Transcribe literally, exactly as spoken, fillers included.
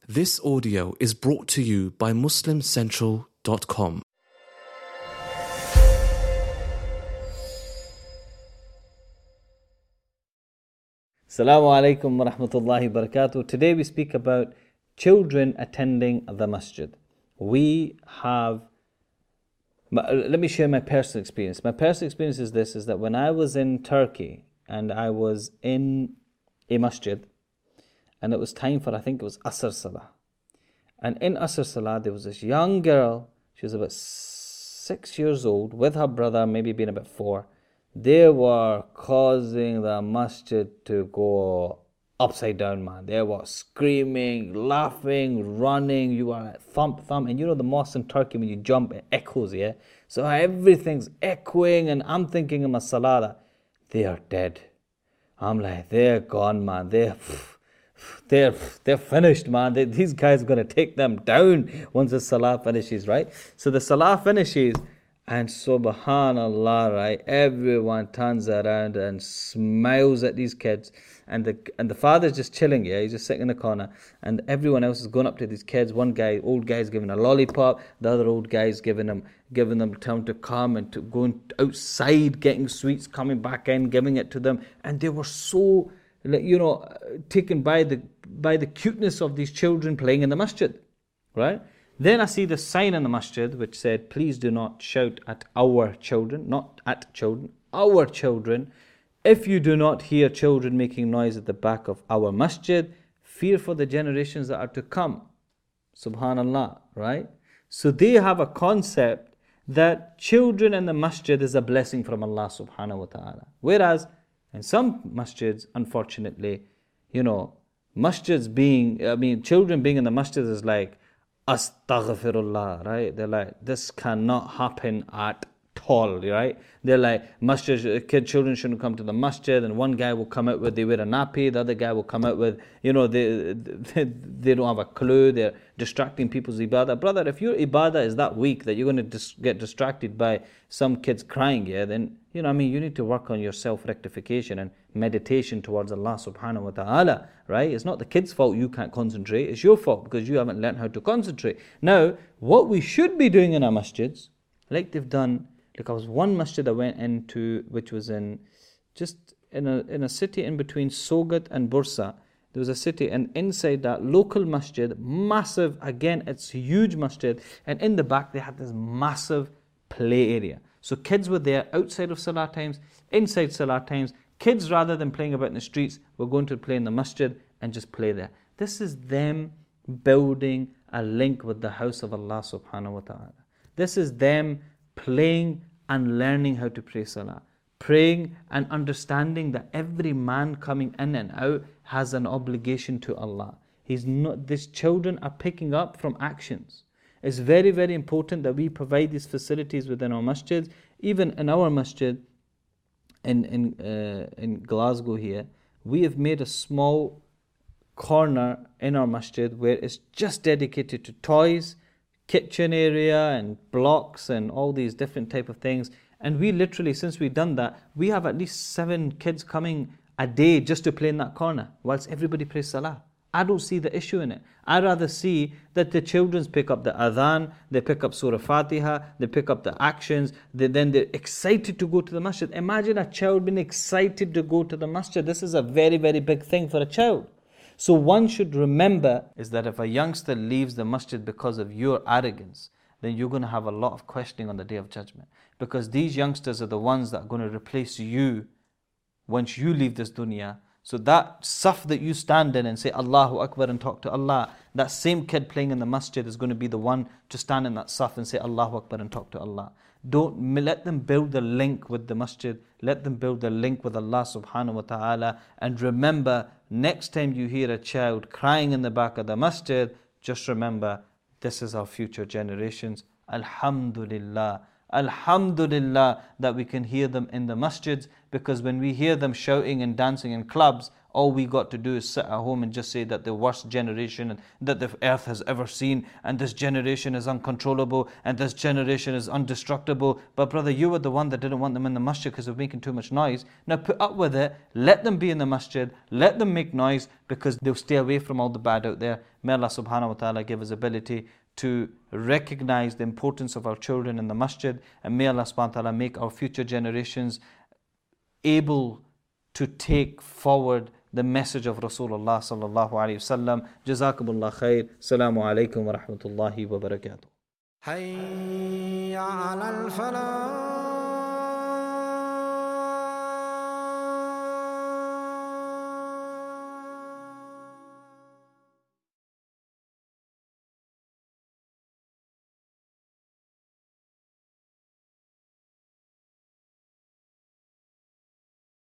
This audio is brought to you by Muslim Central dot com. Assalamu alaikum wa rahmatullahi wa barakatuh. Today we speak about children attending the masjid. We have, let me share my personal experience. My personal experience is this, is that when I was in Turkey and I was in a masjid, and it was time for, I think it was Asr Salah. And in Asr Salah, there was this young girl, she was about six years old, with her brother, maybe being about four. They were causing the masjid to go upside down, man. They were screaming, laughing, running. You were like thump, thump. And you know the mosque in Turkey, when you jump, it echoes, yeah? So everything's echoing, and I'm thinking in my salah that they are dead. I'm like, they're gone, man. They're... They're they're finished, man. They, these guys are going to take them down once the salah finishes, right? So the salah finishes, and subhanallah, right? Everyone turns around and smiles at these kids, and the and the father's just chilling, yeah. He's just sitting in the corner, and everyone else is going up to these kids. One guy, old guy's giving a lollipop. The other old guy's giving them giving them time to come and to going outside, getting sweets, coming back in, giving it to them, and they were so, you know, taken by the by the cuteness of these children playing in the masjid, right? Then I see the sign in the masjid which said, please do not shout at our children, not at children, our children. If you do not hear children making noise at the back of our masjid, fear for the generations that are to come. Subhanallah, right? So they have a concept that children in the masjid is a blessing from Allah subhanahu wa ta'ala. Whereas in some masjids, unfortunately, you know, masjids being, I mean, children being in the masjid is like, astaghfirullah, right? They're like, this cannot happen at all, right? They're like, masjid, kid, children shouldn't come to the masjid, and one guy will come out with, they wear a nappy, the other guy will come out with, you know, they, they, they don't have a clue, they're distracting people's ibadah. Brother, if your ibadah is that weak that you're going to dis- get distracted by some kids crying, yeah, then, you know, I mean, you need to work on your self-rectification and meditation towards Allah subhanahu wa ta'ala, right? It's not the kid's fault you can't concentrate, it's your fault because you haven't learned how to concentrate. Now, what we should be doing in our masjids, like they've done, like I was one masjid I went into, which was in, just in a in a city in between Sogat and Bursa. There was a city, and inside that local masjid, massive, again, it's a huge masjid, and in the back they had this massive play area. So kids were there outside of salah times, inside salah times. Kids, rather than playing about in the streets, were going to play in the masjid and just play there. This is them building a link with the house of Allah subhanahu wa ta'ala. This is them playing and learning how to pray salah. Praying and understanding that every man coming in and out has an obligation to Allah. He's not, these children are picking up from actions. It's very, very important that we provide these facilities within our masjids. Even in our masjid in, in, uh, in Glasgow here, we have made a small corner in our masjid where it's just dedicated to toys, kitchen area and blocks and all these different type of things. And we literally, since we've done that, we have at least seven kids coming a day just to play in that corner whilst everybody prays salah. I don't see the issue in it. I rather see that the children pick up the adhan, they pick up Surah Fatiha, they pick up the actions, they, then they're excited to go to the masjid. Imagine a child being excited to go to the masjid. This is a very, very big thing for a child. So one should remember is that if a youngster leaves the masjid because of your arrogance, then you're going to have a lot of questioning on the Day of Judgment. Because these youngsters are the ones that are going to replace you once you leave this dunya. So that saf that you stand in and say Allahu Akbar and talk to Allah, that same kid playing in the masjid is going to be the one to stand in that saf and say Allahu Akbar and talk to Allah. Don't let them build the link with the masjid. Let them build the link with Allah subhanahu wa ta'ala. And remember, next time you hear a child crying in the back of the masjid, just remember, this is our future generations. Alhamdulillah. Alhamdulillah that we can hear them in the masjids, because when we hear them shouting and dancing in clubs, all we got to do is sit at home and just say that the worst generation that the earth has ever seen, and this generation is uncontrollable, and this generation is indestructible. But brother, you were the one that didn't want them in the masjid because they're making too much noise. Now put up with it, let them be in the masjid, let them make noise, because they'll stay away from all the bad out there. May Allah subhanahu wa ta'ala give us ability to recognize the importance of our children in the masjid, and may Allah subhanahu wa ta'ala make our future generations able to take forward the message of Rasulullah sallallahu alayhi wa sallam. Jazakumullah khair. Assalamu alaikum wa rahmatullahi wa barakatuh.